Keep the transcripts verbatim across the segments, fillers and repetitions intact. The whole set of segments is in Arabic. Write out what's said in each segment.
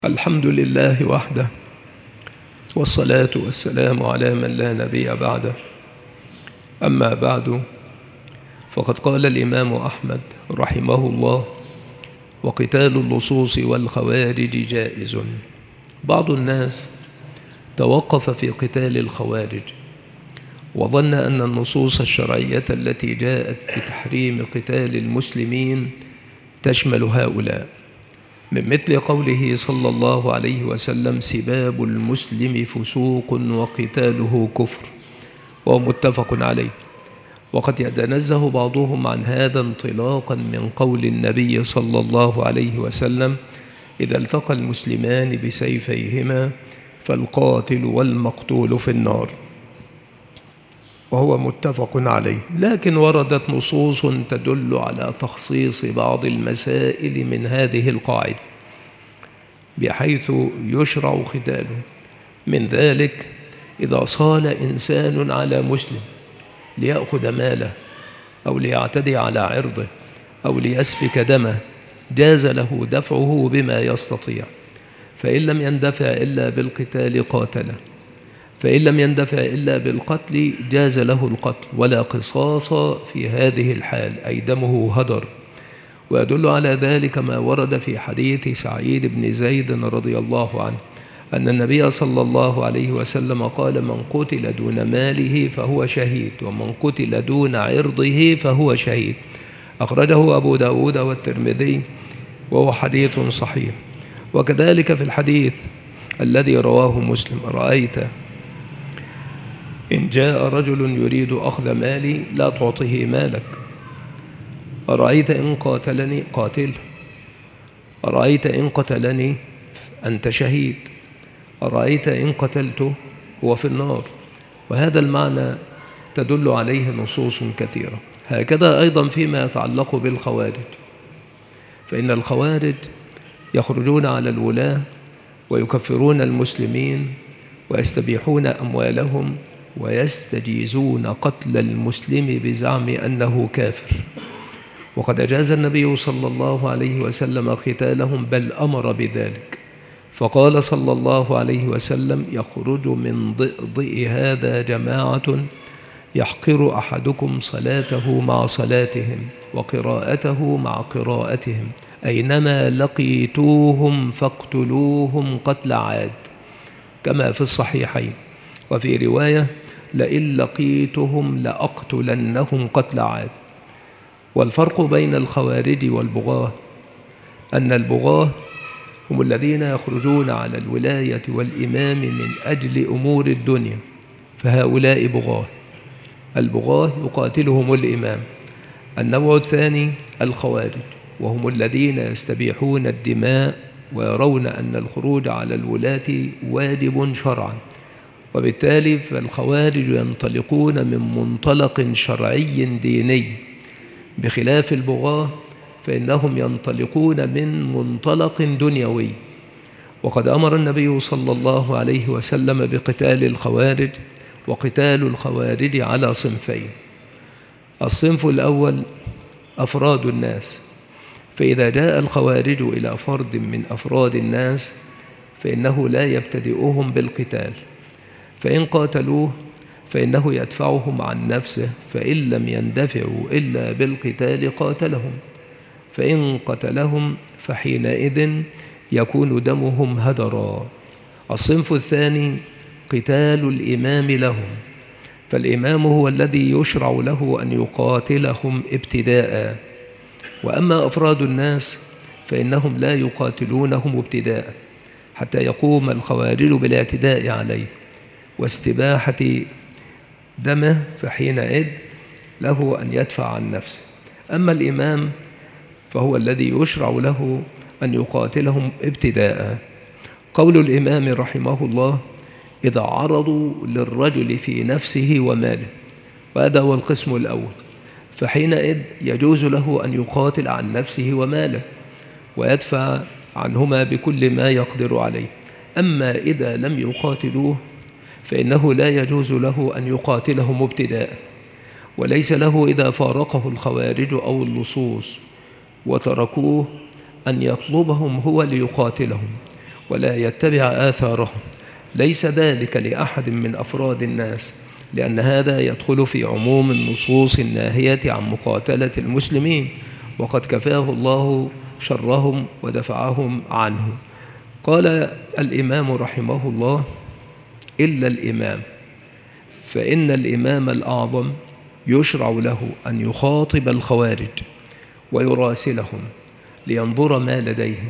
الحمد لله وحده، والصلاة والسلام على من لا نبي بعده. أما بعد، فقد قال الإمام أحمد رحمه الله: وقتال اللصوص والخوارج جائز. بعض الناس توقف في قتال الخوارج وظن أن النصوص الشرعية التي جاءت بتحريم قتال المسلمين تشمل هؤلاء، من مثل قوله صلى الله عليه وسلم: سباب المسلم فسوق وقتاله كفر، وهو متفق عليه. وقد يتنزه بعضهم عن هذا انطلاقا من قول النبي صلى الله عليه وسلم: إذا التقى المسلمان بسيفيهما فالقاتل والمقتول في النار، وهو متفق عليه. لكن وردت نصوص تدل على تخصيص بعض المسائل من هذه القاعدة بحيث يشرع قتاله. من ذلك: إذا صال إنسان على مسلم ليأخذ ماله أو ليعتدي على عرضه أو ليسفك دمه، جاز له دفعه بما يستطيع، فإن لم يندفع إلا بالقتال قاتله، فإن لم يندفع إلا بالقتل جاز له القتل، ولا قصاص في هذه الحال، أي دمه هدر. ويدل على ذلك ما ورد في حديث سعيد بن زيد رضي الله عنه أن النبي صلى الله عليه وسلم قال: من قتل دون ماله فهو شهيد، ومن قتل دون عرضه فهو شهيد. أخرجه أبو داود والترمذي، وهو حديث صحيح. وكذلك في الحديث الذي رواه مسلم: رأيت إن جاء رجل يريد أخذ مالي لا تعطه مالك، أرأيت إن قاتلني قاتله، أرأيت إن قتلني أنت شهيد، أرأيت إن قتلته هو في النار. وهذا المعنى تدل عليه نصوص كثيرة. هكذا أيضا فيما يتعلق بالخوارج، فإن الخوارج يخرجون على الولاة ويكفرون المسلمين ويستبيحون أموالهم ويستجيزون قتل المسلم بزعم أنه كافر. وقد أجاز النبي صلى الله عليه وسلم قتالهم، بل أمر بذلك، فقال صلى الله عليه وسلم: يخرج من ضئضئ هذا جماعة يحقر أحدكم صلاته مع صلاتهم وقراءته مع قراءتهم، أينما لقيتوهم فاقتلوهم قتل عاد، كما في الصحيحين. وفي رواية: لئن لقيتهم لأقتلنهم قتل عاد. والفرق بين الخوارج والبغاة أن البغاة هم الذين يخرجون على الولاية والإمام من أجل أمور الدنيا، فهؤلاء بغاة. البغاة يقاتلهم الإمام. النوع الثاني الخوارج، وهم الذين يستبيحون الدماء ويرون أن الخروج على الولاة واجب شرعا، وبالتالي فالخوارج ينطلقون من منطلق شرعي ديني، بخلاف البغاة فإنهم ينطلقون من منطلق دنيوي. وقد أمر النبي صلى الله عليه وسلم بقتال الخوارج، وقتال الخوارج على صنفين: الصنف الأول أفراد الناس، فإذا جاء الخوارج إلى فرد من أفراد الناس فإنه لا يبتدئهم بالقتال، فإن قاتلوه فإنه يدفعهم عن نفسه، فإن لم يندفعوا إلا بالقتال قاتلهم، فإن قتلهم فحينئذ يكون دمهم هدرا. الصنف الثاني قتال الإمام لهم، فالإمام هو الذي يشرع له أن يقاتلهم ابتداء، وأما أفراد الناس فإنهم لا يقاتلونهم ابتداء حتى يقوم الخوارج بالاعتداء عليه واستباحة دمه، فحينئذ له أن يدفع عن نفسه. أما الإمام فهو الذي يشرع له أن يقاتلهم ابتداء. قول الإمام رحمه الله: إذا عرضوا للرجل في نفسه وماله، وهذا هو القسم الأول، فحينئذ يجوز له أن يقاتل عن نفسه وماله ويدفع عنهما بكل ما يقدر عليه. أما إذا لم يقاتلوه فإنه لا يجوز له أن يقاتلهم ابتداء، وليس له إذا فارقه الخوارج أو اللصوص وتركوه أن يطلبهم هو ليقاتلهم، ولا يتبع آثارهم، ليس ذلك لأحد من أفراد الناس، لأن هذا يدخل في عموم النصوص الناهية عن مقاتلة المسلمين، وقد كفاه الله شرهم ودفعهم عنه. قال الإمام رحمه الله: إلا الإمام، فإن الإمام الأعظم يشرع له أن يخاطب الخوارج ويراسلهم لينظر ما لديهم،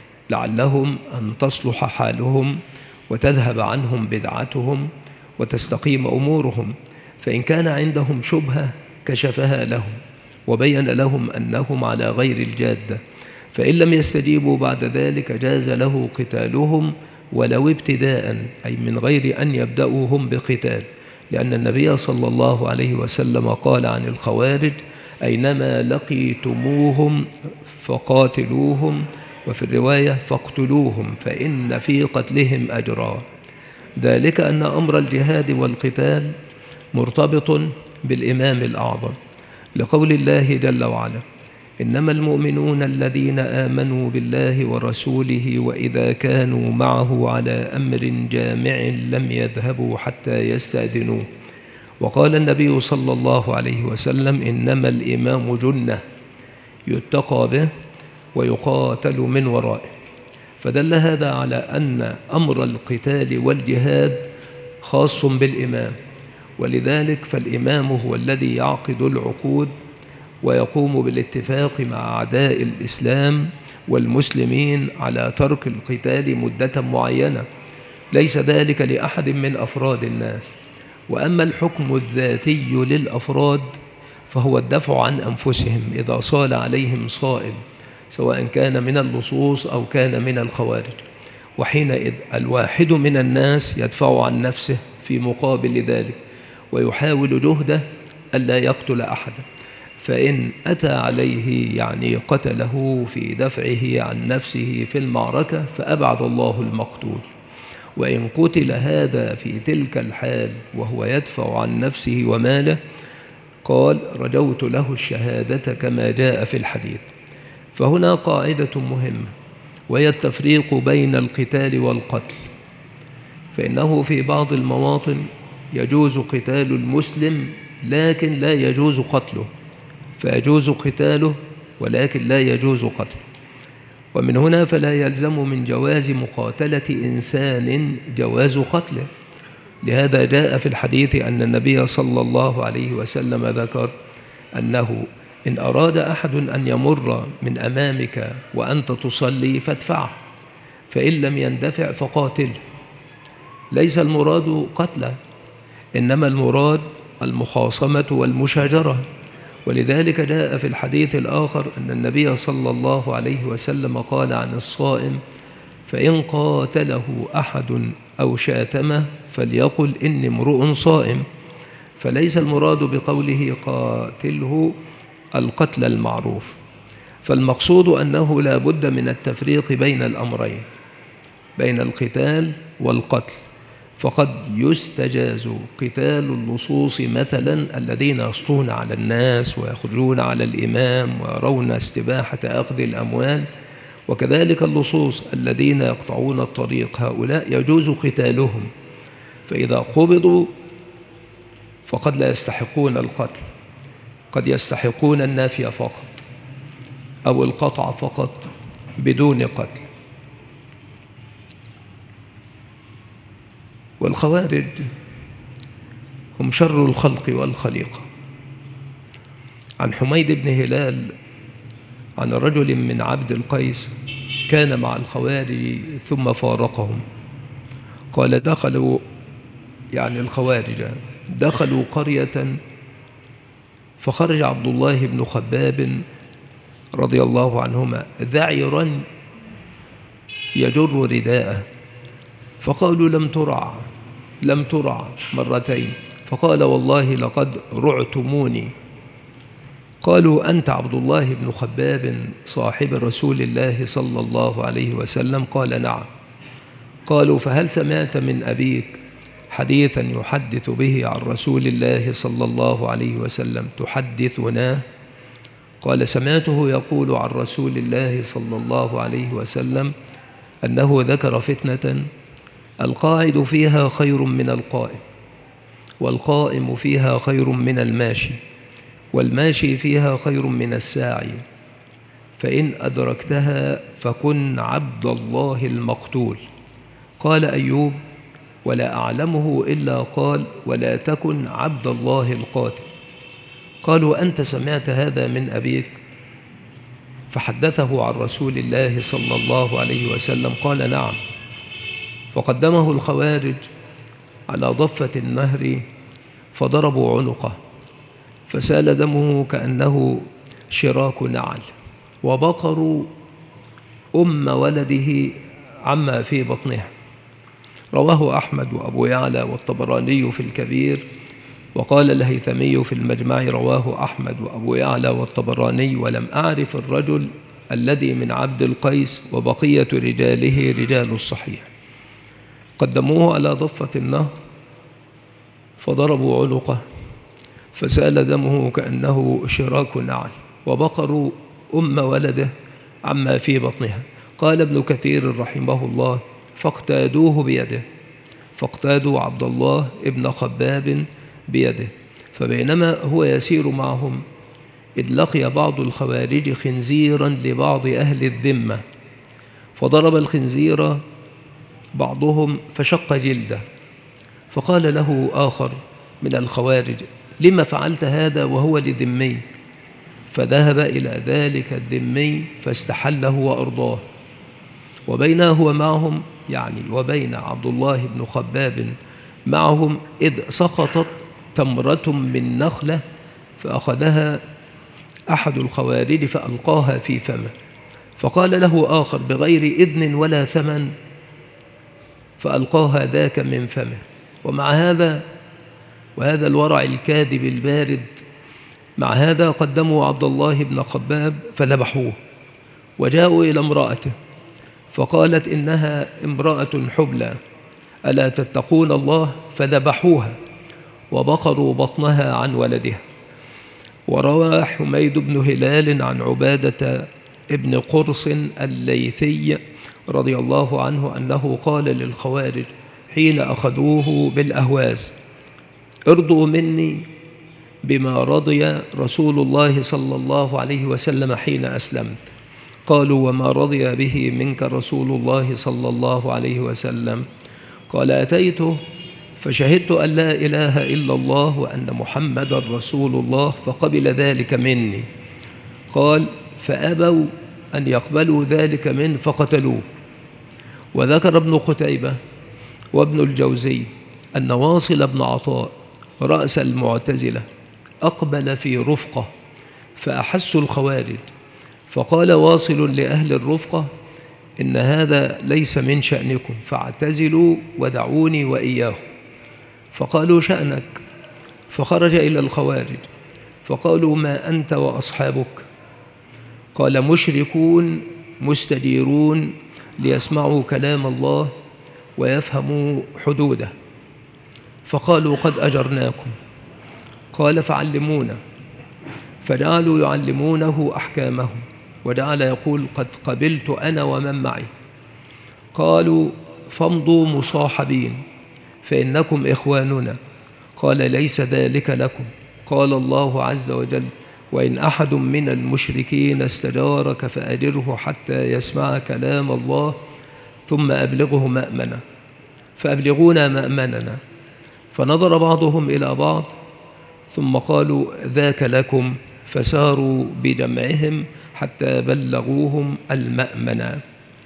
لعلهم أن تصلح حالهم وتذهب عنهم بدعتهم وتستقيم أمورهم، فإن كان عندهم شبهة كشفها لهم وبين لهم أنهم على غير الجادة، فإن لم يستجيبوا بعد ذلك جاز له قتالهم ولو ابتداء، أي من غير أن يبدأوا هم بقتال، لأن النبي صلى الله عليه وسلم قال عن الخوارج: أينما لقيتموهم فقاتلوهم، وفي الرواية فاقتلوهم فإن في قتلهم أجرا. ذلك أن أمر الجهاد والقتال مرتبط بالإمام الأعظم، لقول الله جل وعلا: إنما المؤمنون الذين آمنوا بالله ورسوله وإذا كانوا معه على أمر جامع لم يذهبوا حتى يستأذنوه. وقال النبي صلى الله عليه وسلم: إنما الإمام جنة يتقى به ويقاتل من ورائه. فدل هذا على أن أمر القتال والجهاد خاص بالإمام، ولذلك فالإمام هو الذي يعقد العقود ويقوم بالاتفاق مع أعداء الإسلام والمسلمين على ترك القتال مدة معينة، ليس ذلك لأحد من أفراد الناس. وأما الحكم الذاتي للأفراد فهو الدفع عن أنفسهم إذا صال عليهم صائل، سواء كان من اللصوص أو كان من الخوارج، وحينئذ الواحد من الناس يدفع عن نفسه في مقابل ذلك، ويحاول جهده ألا يقتل أحدا، فإن أتى عليه يعني قتله في دفعه عن نفسه في المعركة فأبعد الله المقتول. وإن قتل هذا في تلك الحال وهو يدفع عن نفسه وماله، قال: رجوت له الشهادة كما جاء في الحديث. فهنا قاعدة مهمة، وهي التفريق بين القتال والقتل، فإنه في بعض المواطن يجوز قتال المسلم لكن لا يجوز قتله، فيجوز قتاله ولكن لا يجوز قتله. ومن هنا فلا يلزم من جواز مقاتلة إنسان جواز قتله. لهذا جاء في الحديث أن النبي صلى الله عليه وسلم ذكر أنه إن أراد أحد أن يمر من أمامك وأنت تصلي فادفعه، فإن لم يندفع فقاتله. ليس المراد قتله، إنما المراد المخاصمة والمشاجرة. ولذلك جاء في الحديث الآخر أن النبي صلى الله عليه وسلم قال عن الصائم: فإن قاتله أحد أو شاتمه فليقل إني امرؤ صائم. فليس المراد بقوله قاتله القتل المعروف، فالمقصود أنه لا بد من التفريق بين الأمرين، بين القتال والقتل. فقد يستجاز قتال اللصوص مثلا الذين يسطون على الناس ويخرجون على الإمام ويرون استباحة أخذ الأموال، وكذلك اللصوص الذين يقطعون الطريق، هؤلاء يجوز قتالهم، فإذا قبضوا فقد لا يستحقون القتل، قد يستحقون النافية فقط أو القطع فقط بدون قتل. والخوارج هم شر الخلق والخليقة. عن حميد بن هلال عن رجل من عبد القيس كان مع الخوارج ثم فارقهم، قال: دخلوا يعني الخوارج دخلوا قرية، فخرج عبد الله بن خباب رضي الله عنهما ذعيرا يجر رداءه، فقالوا: لم ترع لم ترع مرتين، فقال: والله لقد رعتموني. قالوا: أنت عبد الله بن خباب صاحب رسول الله صلى الله عليه وسلم؟ قال: نعم. قالوا: فهل سمعت من أبيك حديثا يحدث به عن رسول الله صلى الله عليه وسلم تحدثنا؟ قال: سمعته يقول عن رسول الله صلى الله عليه وسلم: أنه ذكر فتنة القاعد فيها خير من القائم، والقائم فيها خير من الماشي، والماشي فيها خير من الساعي، فإن أدركتها فكن عبد الله المقتول. قال أيوب: ولا أعلمه إلا قال: ولا تكن عبد الله القاتل. قالوا: أنت سمعت هذا من أبيك؟ فحدثه عن رسول الله صلى الله عليه وسلم. قال: نعم. فقدمه الخوارج على ضفة النهر فضربوا عنقه، فسال دمه كأنه شراك نعل، وبقروا أم ولده عما في بطنها. رواه أحمد وأبو يعلى والطبراني في الكبير. وقال الهيثمي في المجمع: رواه أحمد وأبو يعلى والطبراني، ولم أعرف الرجل الذي من عبد القيس، وبقية رجاله رجال الصحيح. قدموه على ضفة النهر فضربوا عنقه، فسال دمه كأنه شراك نعل، وبقروا أم ولده عما في بطنها. قال ابن كثير رحمه الله: فاقتادوه بيده، فاقتادوا عبد الله ابن خباب بيده، فبينما هو يسير معهم إذ لقي بعض الخوارج خنزيرا لبعض أهل الذمة، فضرب الخنزير بعضهم فشق جلده، فقال له آخر من الخوارج: لما فعلت هذا وهو لذمي؟ فذهب إلى ذلك الذمي فاستحله وأرضاه. وبين هو معهم، يعني وبين عبد الله بن خباب معهم، إذ سقطت تمرة من نخلة فأخذها أحد الخوارج فألقاها في فمه، فقال له آخر بغير إذن ولا ثمن فألقاها ذاك من فمه. ومع هذا وهذا الورع الكاذب البارد، مع هذا قدموا عبد الله بن خباب فذبحوه، وجاءوا إلى امرأته فقالت إنها امرأة حبلى ألا تتقون الله؟ فذبحوها وبقروا بطنها عن ولدها. وروى حميد بن هلال عن عبادة ابن قرص الليثي رضي الله عنه أنه قال للخوارج حين أخذوه بالأهواز: ارضوا مني بما رضي رسول الله صلى الله عليه وسلم حين أسلمت. قالوا: وما رضي به منك رسول الله صلى الله عليه وسلم؟ قال: أتيته فشهدت أن لا إله إلا الله وأن محمدا رسول الله فقبل ذلك مني. قال: فأبوا أن يقبلوا ذلك منه فقتلوه. وذكر ابن قتيبة وابن الجوزي أن واصل بن عطاء رأس المعتزلة أقبل في رفقة فأحسوا الخوارج، فقال واصل لأهل الرفقة: إن هذا ليس من شأنكم فاعتزلوا ودعوني وإياه. فقالوا: شأنك. فخرج إلى الخوارج فقالوا: ما أنت وأصحابك؟ قال: مشركون مستديرون ليسمعوا كلام الله ويفهموا حدوده. فقالوا: قد أجرناكم. قال: فعلمونا. فجعلوا يعلمونه أحكامهم، وجعل يقول: قد قبلت أنا ومن معي. قالوا: فامضوا مصاحبين فإنكم إخواننا. قال: ليس ذلك لكم. قال الله عز وجل: وإن أحد من المشركين استجارك فأجره حتى يسمع كلام الله ثم أبلغه مأمنة. فأبلغونا مأمننا. فنظر بعضهم إلى بعض ثم قالوا: ذاك لكم. فساروا بجمعهم حتى بلغوهم المأمنة.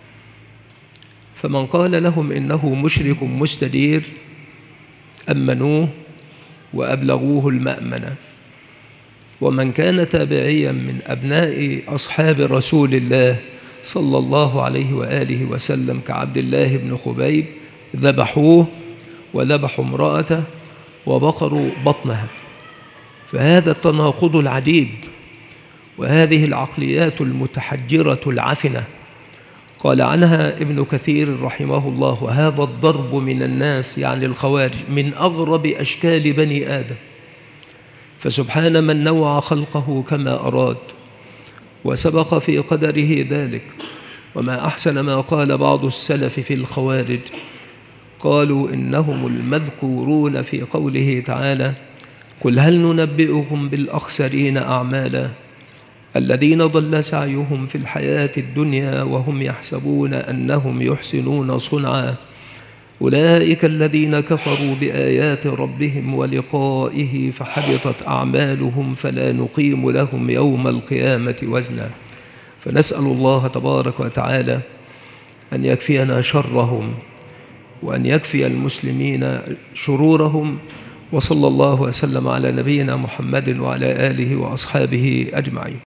فمن قال لهم إنه مشرك مستدير أمنوه وأبلغوه المأمنة. ومن كان تابعيا من أبناء أصحاب رسول الله صلى الله عليه وآله وسلم كعبد الله بن خبيب ذبحوه وذبحوا امرأته وبقروا بطنها. فهذا التناقض العجيب وهذه العقليات المتحجرة العفنة قال عنها ابن كثير رحمه الله: وهذا الضرب من الناس يعني الخوارج من أغرب أشكال بني آدم، فسبحان من نوع خلقه كما أراد وسبق في قدره ذلك، وما أحسن ما قال بعض السلف في الخوارج، قالوا إنهم المذكورون في قوله تعالى: قل هل ننبئكم بالأخسرين أعمالا الذين ضل سعيهم في الحياة الدنيا وهم يحسبون أنهم يحسنون صنعا أولئك الذين كفروا بآيات ربهم ولقائه فحبطت أعمالهم فلا نقيم لهم يوم القيامة وزنا. فنسأل الله تبارك وتعالى أن يكفينا شرهم وأن يكفي المسلمين شرورهم. وصلى الله وسلم على نبينا محمد وعلى آله وأصحابه أجمعين.